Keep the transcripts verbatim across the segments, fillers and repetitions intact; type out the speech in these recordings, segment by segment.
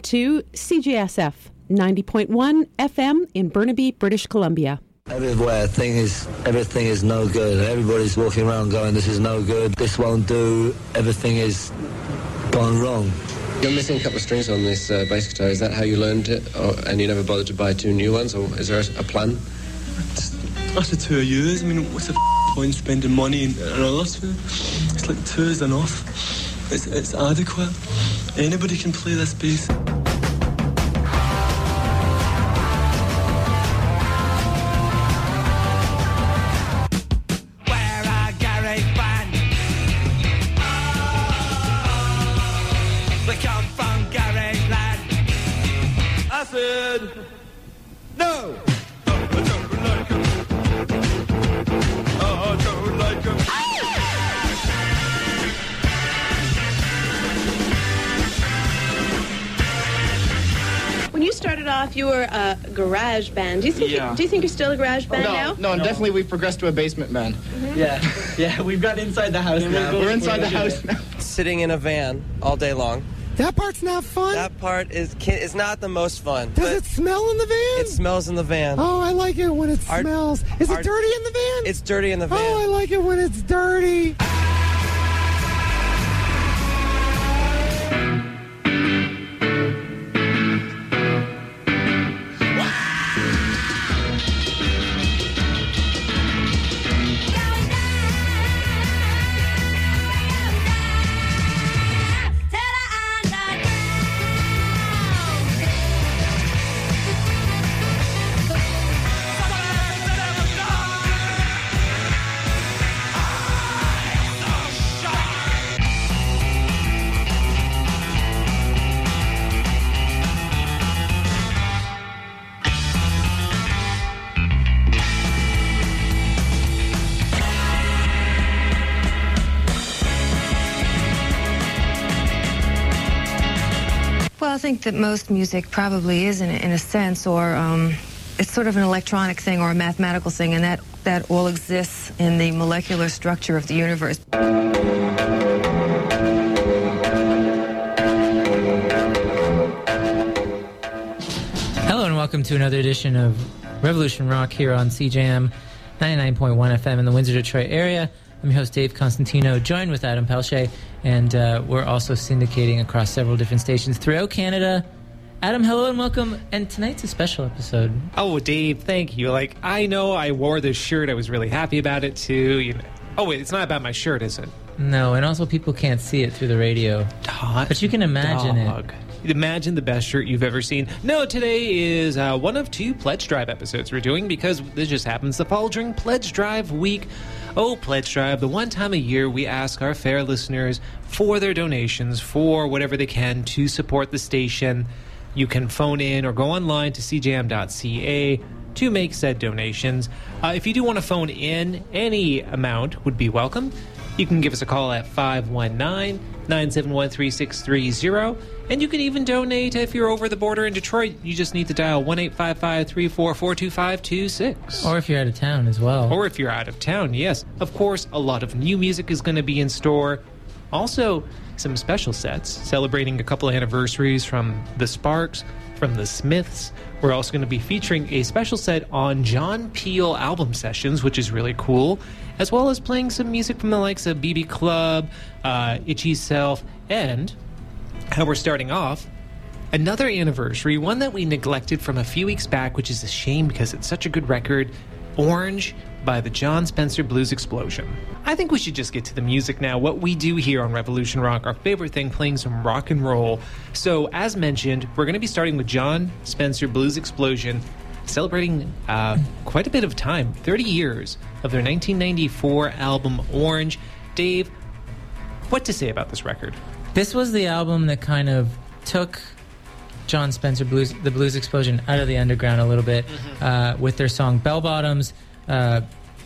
To C J S F ninety point one F M in Burnaby, British Columbia. Everywhere, thing is, everything is no good. Everybody's walking around going, this is no good, this won't do, everything is gone wrong. You're missing a couple of strings on this uh, bass guitar. Is that how you learned it? Or, and you never bothered to buy two new ones? Or is there a, a plan? After two years, I mean, what's the f- point spending money and, and all this? It's like two is enough. It's, it's adequate. Anybody can play this bass. No! I don't like him. I don't like him. When you started off, you were a garage band. Do you think? Yeah. You, do you think you're still a garage band no, now? No, no, definitely we've progressed to a basement band. Mm-hmm. Yeah, yeah, we've got inside the house now. We're inside the house now. Sitting in a van all day long. That part's not fun. That part is is not the most fun. Does it smell in the van? It smells in the van. Oh, I like it when it Our, smells. Is our, it dirty in the van? It's dirty in the van. Oh, I like it when it's dirty. Well, I think that most music probably is, in a, in a sense, or um, it's sort of an electronic thing or a mathematical thing, and that, that all exists in the molecular structure of the universe. Hello and welcome to another edition of Revolution Rock here on C J M ninety-nine point one F M in the Windsor, Detroit area. I'm your host, Dave Constantino, joined with Adam Pelche, and uh, we're also syndicating across several different stations throughout Canada. Adam, hello and welcome, and tonight's a special episode. Oh, Dave, thank you. Like, I know I wore this shirt. I was really happy about it, too. You know. Oh, wait, it's not about my shirt, is it? No, and also people can't see it through the radio. Hot but you can imagine dog. it. Imagine the best shirt you've ever seen. No, today is uh, one of two Pledge Drive episodes we're doing because this just happens to fall during Pledge Drive week. Oh, Pledge Drive, the one time a year we ask our fair listeners for their donations for whatever they can to support the station. You can phone in or go online to c j m dot c a to make said donations. Uh, if you do want to phone in, any amount would be welcome. You can give us a call at five one nine, nine seven one, three six three zero. And you can even donate if you're over the border in Detroit. You just need to dial one eight five five, three four four, two five two six. Or if you're out of town as well. Or if you're out of town, yes. Of course, a lot of new music is going to be in store. Also, some special sets celebrating a couple of anniversaries from The Sparks, from The Smiths. We're also going to be featuring a special set on John Peel album sessions, which is really cool, as well as playing some music from the likes of B B Club, uh, Itchy Self, and how we're starting off, another anniversary, one that we neglected from a few weeks back, which is a shame because it's such a good record, Orange by the Jon Spencer Blues Explosion. I think we should just get to the music now. What we do here on Revolution Rock, our favorite thing, playing some rock and roll. So, as mentioned, we're going to be starting with Jon Spencer Blues Explosion, celebrating uh, quite a bit of time, thirty years of their nineteen ninety-four album Orange. Dave, what to say about this record? This was the album that kind of took Jon Spencer Blues, the Blues Explosion, out of the underground a little bit, mm-hmm. uh, with their song Bell Bottoms. Uh,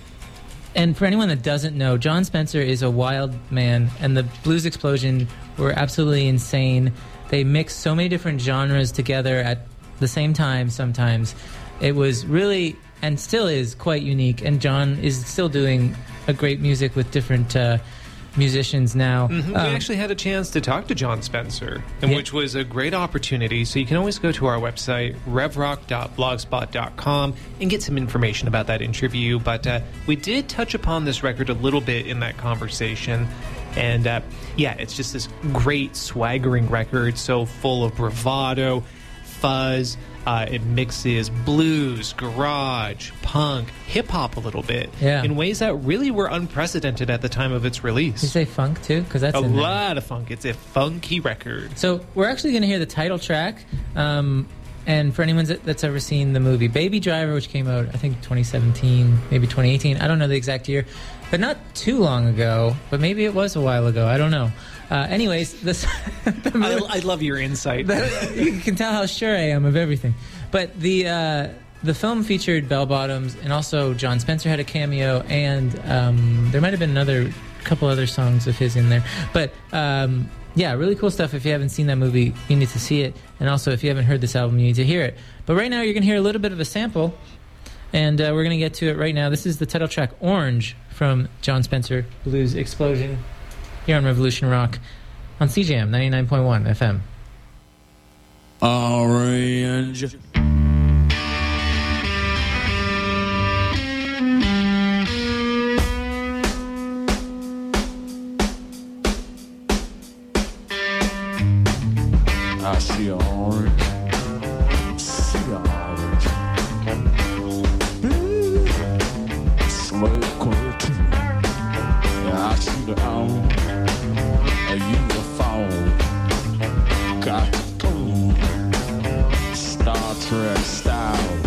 and for anyone that doesn't know, Jon Spencer is a wild man, and the Blues Explosion were absolutely insane. They mixed so many different genres together at the same time sometimes. It was really, and still is, quite unique, and Jon is still doing a great music with different uh, musicians now. Mm-hmm. Um, we actually had a chance to talk to John Spencer, and Yeah. which was a great opportunity. So you can always go to our website, rev rock dot blogspot dot com, and get some information about that interview. But uh, we did touch upon this record a little bit in that conversation. And uh, yeah, it's just this great swaggering record, so full of bravado, fuzz. Uh, it mixes blues, garage, punk, hip-hop a little bit Yeah. in ways that really were unprecedented at the time of its release. Did you say funk too? Because that's a in there. lot of funk. It's a funky record. So we're actually going to hear the title track. Um, and for anyone that- that's ever seen the movie Baby Driver, which came out, I think, twenty seventeen, maybe twenty eighteen. I don't know the exact year, but not too long ago. But maybe it was a while ago. I don't know. Uh, anyways, this the movie, I, I love your insight. you can tell how sure I am of everything. But the uh, the film featured bell bottoms, and also John Spencer had a cameo, and um, there might have been another couple other songs of his in there. But um, yeah, really cool stuff. If you haven't seen that movie, you need to see it, and also if you haven't heard this album, you need to hear it. But right now, you're gonna hear a little bit of a sample, and uh, we're gonna get to it right now. This is the title track "Orange" from John Spencer Blues Explosion here on Revolution Rock on C J M ninety-nine point one F M. Orange. I see orange. See orange. Blue. Smoke cool too. Yeah, I see the orange. A U F O. Got to go. Star Trek style.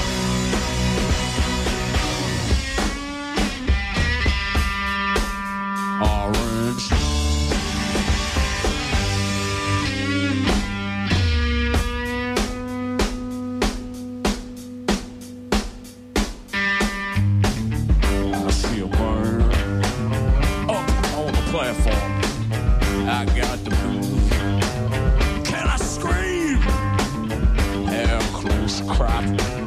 Orange. I see a burn up on the platform. I got the blues. Can I scream? Hair close crop.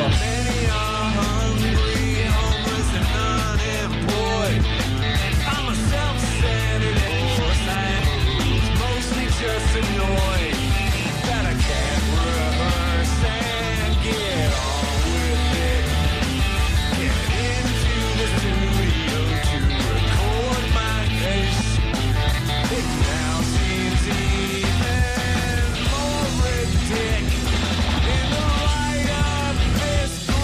Many are hungry, homeless, and unemployed. I'm a self-centered foresight who's mostly just annoyed that I can't rehearse and get on with it. Get into the studio to record my face. It now seems even more ridiculous in the light of this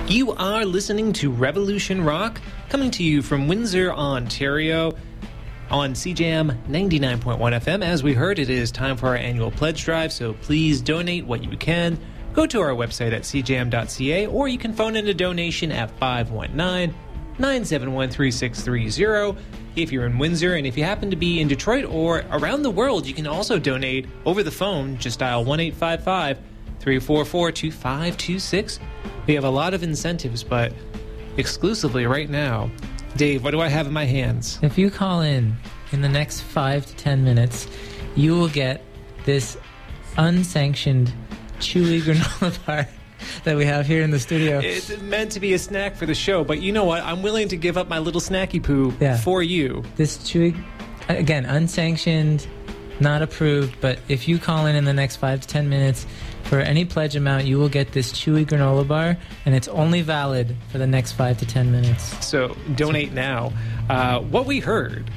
You are listening to Revolution Rock, coming to you from Windsor, Ontario, on C J M ninety-nine point one F M. As we heard, it is time for our annual pledge drive, so please donate what you can. Go to our website at c j m dot c a, or you can phone in a donation at five one nine, nine seven one, three six three zero. If you're in Windsor, and if you happen to be in Detroit or around the world, you can also donate over the phone. Just dial one eight five five, three four four, two five two six. We have a lot of incentives, but exclusively right now. Dave, what do I have in my hands? If you call in in the next five to ten minutes, you will get this unsanctioned chewy granola bar that we have here in the studio. It's meant to be a snack for the show, but you know what? I'm willing to give up my little snacky poo Yeah. for you. This chewy, again, unsanctioned, not approved, but if you call in in the next five to ten minutes, for any pledge amount, you will get this chewy granola bar, and it's only valid for the next five to ten minutes. So donate now. Uh, what we heard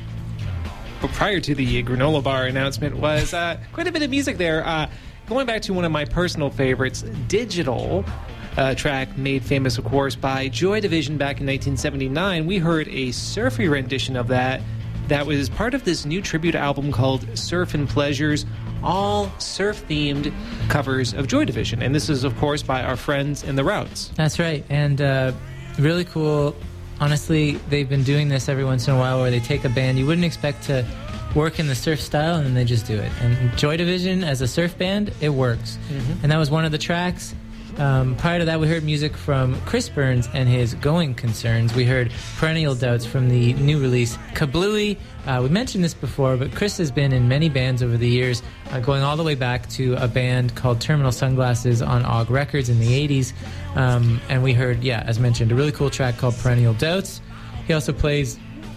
prior to the granola bar announcement was uh, quite a bit of music there. Uh, going back to one of my personal favorites, Digital, uh, track made famous, of course, by Joy Division back in nineteen seventy-nine. We heard a surfy rendition of that that was part of this new tribute album called Surf and Pleasures, all surf-themed covers of Joy Division. And this is, of course, by our friends in the Routes. That's right, and uh, really cool. Honestly, they've been doing this every once in a while where they take a band you wouldn't expect to work in the surf style, and then they just do it. And Joy Division, as a surf band, it works. Mm-hmm. And that was one of the tracks. Um, prior to that, we heard music from Chris Burns and his Going Concerns. We heard Perennial Doubts from the new release Kablooey. Uh, we mentioned this before, but Chris has been in many bands over the years, uh, going all the way back to a band called Terminal Sunglasses on O G Records in the eighties. Um, and we heard, yeah, as mentioned, a really cool track called Perennial Doubts. He also plays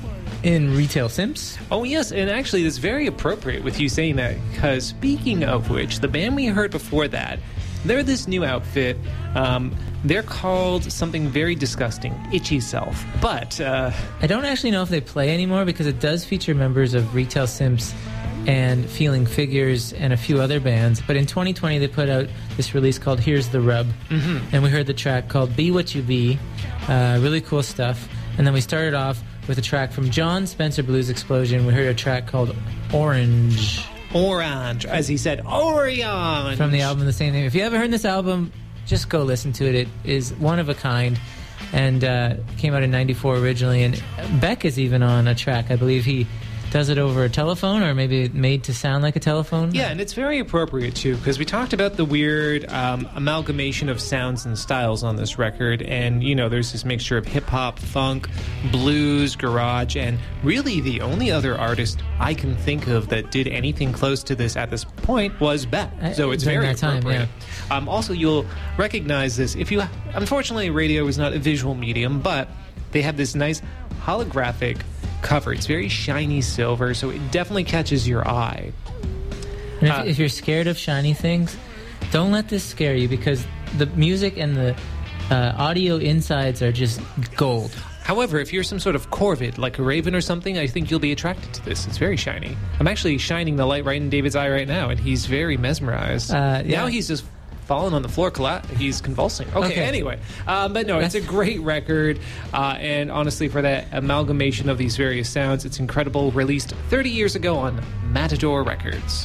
in Retail Simps. Oh, yes, and actually, it's very appropriate with you saying that, because speaking of which, the band we heard before that, they're this new outfit. Um, they're called something very disgusting, Itchy Self. But uh, I don't actually know if they play anymore, because it does feature members of Retail Simps and Feeling Figures and a few other bands. But in twenty twenty, they put out this release called Here's the Rub. Mm-hmm. And we heard the track called Be What You Be. Uh, really cool stuff. And then we started off with a track from John Spencer Blues Explosion. We heard a track called Orange. Orange, as he said, Orange. From the album the same name. If you haven't heard this album, just go listen to it. It is one of a kind, and uh, came out in ninety-four originally. And Beck is even on a track. I believe he does it over a telephone, or maybe made to sound like a telephone. Yeah, and it's very appropriate, too, because we talked about the weird um, amalgamation of sounds and styles on this record, and, you know, there's this mixture of hip-hop, funk, blues, garage, and really the only other artist I can think of that did anything close to this at this point was Beck. So it's During very that time, appropriate. yeah. Um, also, you'll recognize this. If you, unfortunately, radio is not a visual medium, but they have this nice holographic cover. It's very shiny silver, so it definitely catches your eye. And if, Uh, if you're scared of shiny things, don't let this scare you, because the music and the uh, audio insides are just gold. However, if you're some sort of corvid, like a raven or something, I think you'll be attracted to this. It's very shiny. I'm actually shining the light right in David's eye right now, and he's very mesmerized. Uh, yeah. Now he's just fallen on the floor, colla- he's convulsing. Okay, Okay. anyway. Um, but no, it's a great record, uh, and honestly, for that amalgamation of these various sounds, it's incredible. Released thirty years ago on Matador Records.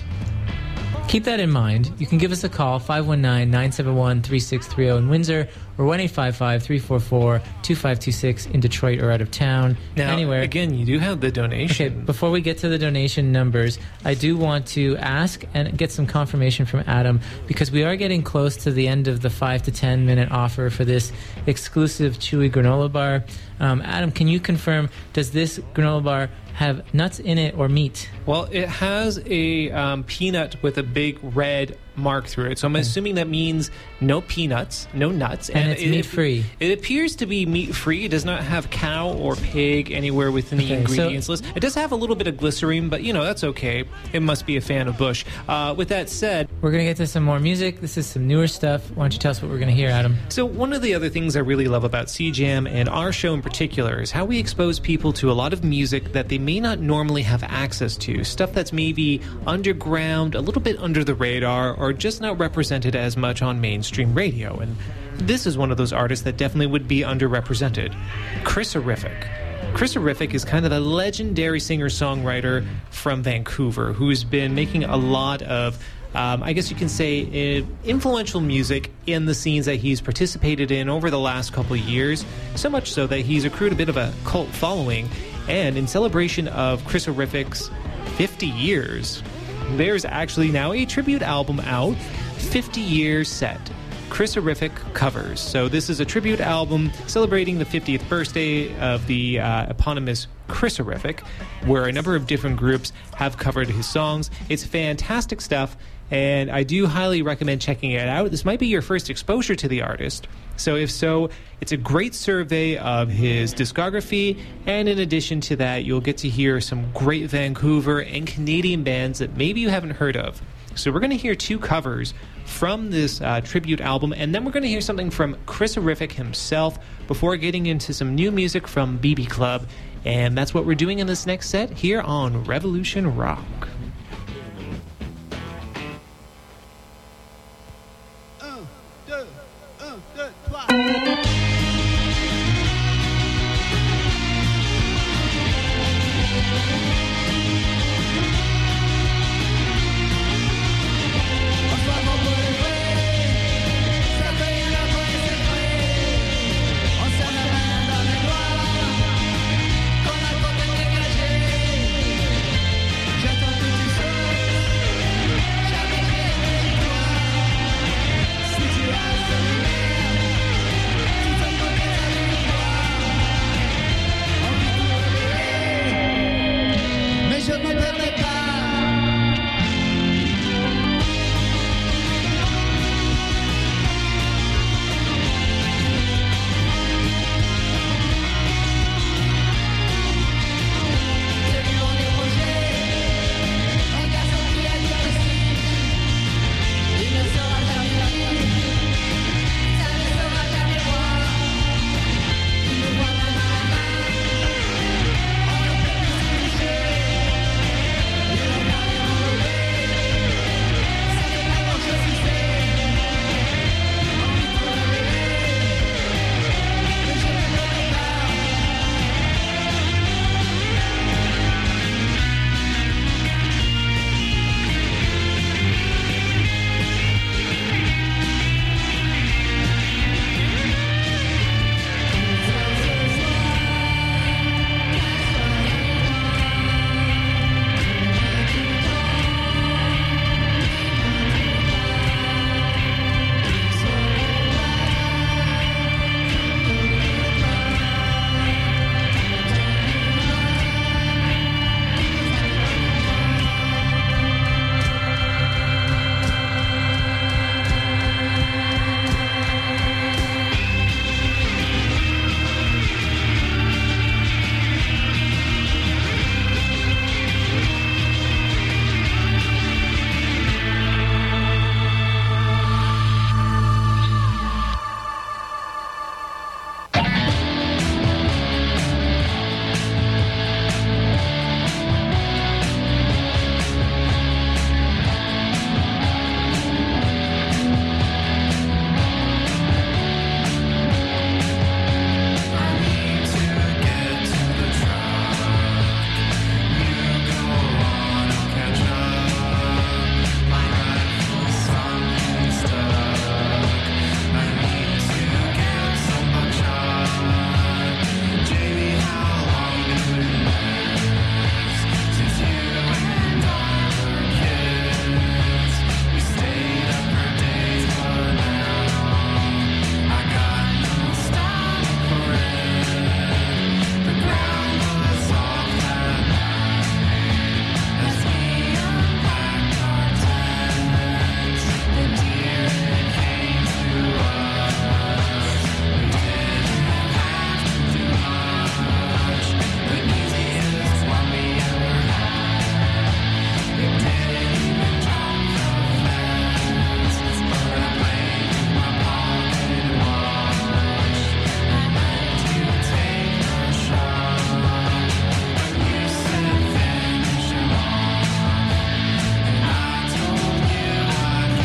Keep that in mind. You can give us a call, five one nine, nine seven one, three six three zero in Windsor, or one eight five five, three four four, two five two six in Detroit or out of town. Now, anywhere. again, you do have the donation. Okay, before we get to the donation numbers, I do want to ask and get some confirmation from Adam, because we are getting close to the end of the five to ten minute offer for this exclusive chewy granola bar. Um, Adam, can you confirm, does this granola bar have nuts in it or meat? Well, it has a um, peanut with a big red mark through it. So I'm assuming that means no peanuts, no nuts. And it's it, meat-free. It, it appears to be meat-free. It does not have cow or pig anywhere within the Okay, ingredients so- list. It does have a little bit of glycerine, but, you know, that's okay. It must be a fan of Bush. Uh, with that said... We're going to get to some more music. This is some newer stuff. Why don't you tell us what we're going to hear, Adam? So one of the other things I really love about C Jam and our show in particular is how we expose people to a lot of music that they may not normally have access to. Stuff that's maybe underground, a little bit under the radar, or just not represented as much on mainstream radio. And this is one of those artists that definitely would be underrepresented. Chris Horrific. Chris Horrific is kind of a legendary singer-songwriter from Vancouver who's been making a lot of, um, I guess you can say, uh, influential music in the scenes that he's participated in over the last couple of years, so much so that he's accrued a bit of a cult following. And in celebration of Chris Horrific's fifty years, there's actually now a tribute album out, fifty years set. Chris Horrific covers. So this is a tribute album celebrating the fiftieth birthday of the uh, eponymous Chris Horrific, where a number of different groups have covered his songs. It's fantastic stuff, and I do highly recommend checking it out. This might be your first exposure to the artist. So if so, it's a great survey of his discography, and in addition to that, you'll get to hear some great Vancouver and Canadian bands that maybe you haven't heard of. So we're going to hear two covers from this uh, tribute album, and then we're going to hear something from Chris Horrific himself before getting into some new music from B B Club. And that's what we're doing in this next set here on Revolution Rock. Un, deux, un, deux, trois.